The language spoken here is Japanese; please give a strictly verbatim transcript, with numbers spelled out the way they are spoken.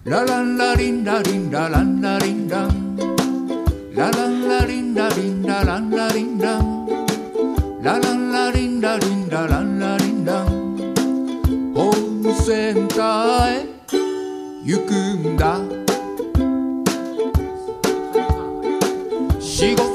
ラランラリンラリンラランラリンランラランラリンラリンラランラリンランラランラリンラリンラランラリンランホームセンターへ行くんだ仕事